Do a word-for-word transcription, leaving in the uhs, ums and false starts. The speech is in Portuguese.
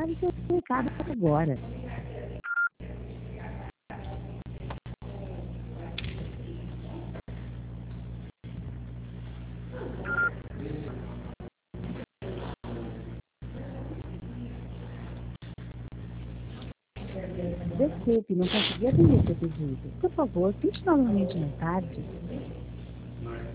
Grave seu recado agora. Desculpe, não consegui atender seu pedido. Por favor, tente novamente mais tarde.